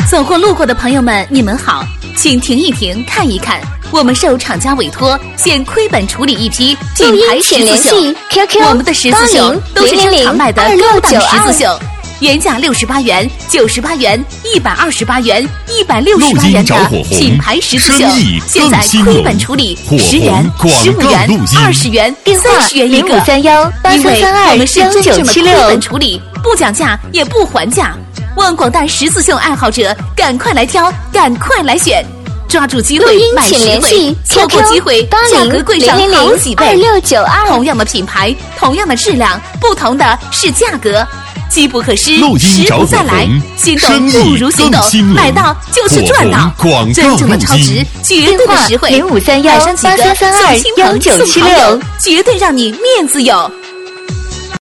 走过路过的朋友们，你们好，请停一停，看一看，我们受厂家委托，现亏本处理一批品牌十字绣。我们的十字绣都是正常卖的高档十字绣，原价68元、98元、128元、168元的品牌十字绣，现在亏本处理10元、15元、20元、30元一个。因为我们是真正的亏本处理，不讲价也不还价。望广大十字绣爱好者赶快来挑，赶快来选，抓住机会买实惠，错过机会价格贵上好几倍。同样的品牌，同样的质量，不同的是价格。机不可失，时不再来，心动不如行动，买到就是赚到，真正的超值，绝对的实惠，买上几个送亲朋送好友，绝对让你面子有。